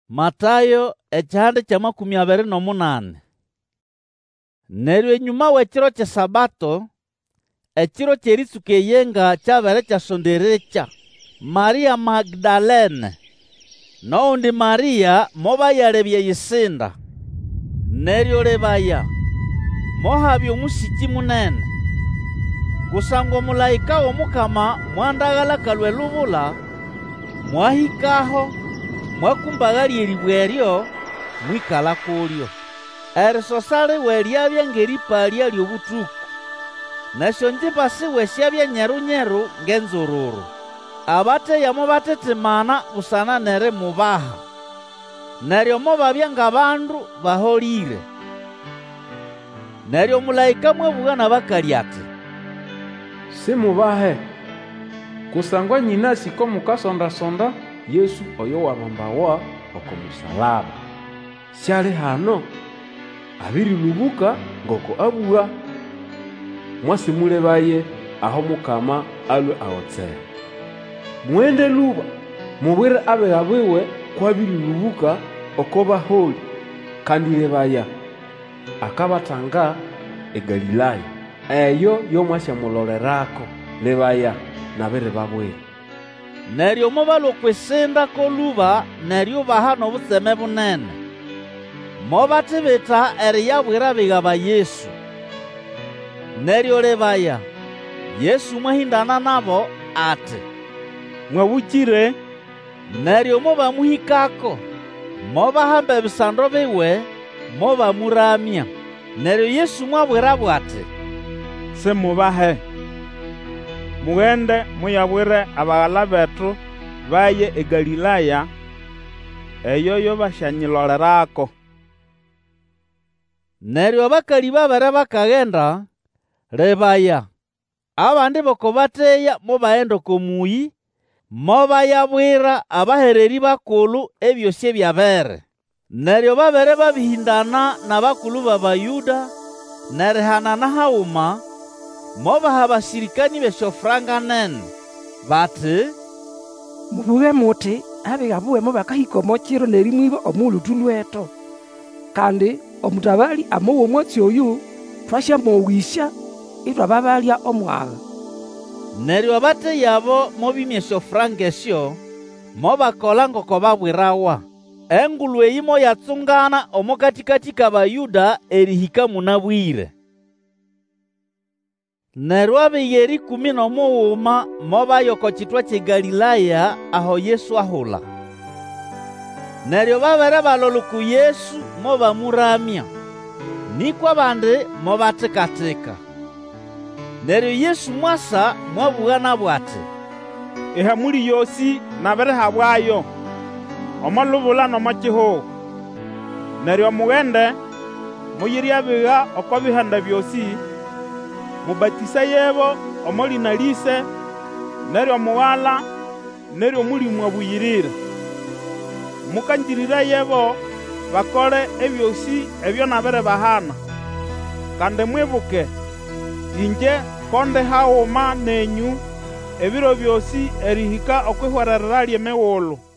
Matayo ekihande kya 28. Neryo enyuma w'ekiro kya Sabato, ekiro ky'eritsuka eyenga kyabere kyasonderekya, Maria Magdalene n'oundi Maria mobayalebya eyisinda. Neryo lebaya, mohabya omusiki munene, kusangwa omulaika w'Omukama mwandaghala kalwa elubula, mwahikaho, mwakumbaghalya eribwe eryo, mwikala kulyo. Erisosa liwe lyabya ng'eripalya ly'obuthuku, nasyo njimba siwe syabya nyeru-nyeru ng'enzururu. Abatheya mobathithimana busana n'erimubaha, neryo mobabya ng'abandu baholire. Neryo omulaika mwabugha n'abakali ati, simubahe, kusangwa nyinasi ko mukasonda-sonda Yesu oyo wabambawa oko musalaba. Syali hano abirilubuka ngoko abugha. Mwasimulebaye aho Mukama alwe awotsere. Mwende luba mubwire abegha biwe kwabirilubuka oko baholi, kandi lebaya akabatanga eGalilaya, eyo yomwasyamulolerako. Lebaya nabiri babwire. Neryo mobalwa okwisinda k'oluba neryubaha n'obutseme bunene, mobathibitha eriyabwira abigha ba Yesu. Neryo lebaya, Yesu mwahindana nabo ati, mwabukire. Neryo mobamuhikako, mobahamba ebisando biwe, mobamuramya. Neryo Yesu mwabwirabo ati, simubahe, mughende muyabwire abaghala bethu baye eGalilaya, eyo yo basyanyilolerako. Neryo abakali babere bakaghenda, lebaya, abandi b'oko batheya mobaghenda oko muyi, mobayabwira abahereri bakulu ebyosi ebyabere. Neryo babere babihindana n'abakulu b'Abayuda nerihanana haghuma, mobaha abasirikani b'esyofuranga nene, bati, mubughe muti abigha buwemo bakahika omo kiro nerimwiba omulhutu lwetu, kandi omutabali amowa omwatsi oyu twasyamowisya ithwababalya omwagha. Neryo abatheya abo mobimya esyofuranga esyo, mobakola ngoko babwirawa. Engulhu eyi moyatsungana omo katikati k'Abayuda erihika munabwire. Neryo abigha 11 mobaya oko kithwa ky'eGalilaya aho Yesu ahula. Neryo babere balola ku Yesu mobamuramya, nikwa abandi mobathikathika. Neryo Yesu mwasa mwabugha nabo ati, Ehamuli yosi nabirihabwayo omo lubula n'omo kihuho. Neryo mughende muyirye abigha oko bihanda byosi, mubatisayebo omo lina lise, neryo Mughala, neryo Mulimo Abuyirire. Mukangirirayebo bakole ebyosi ebyo nabiribahana. Kandi mwibuke, inje konde haghuma nenyu ebiro byosi erihika okwihwererera ly'emighulhu.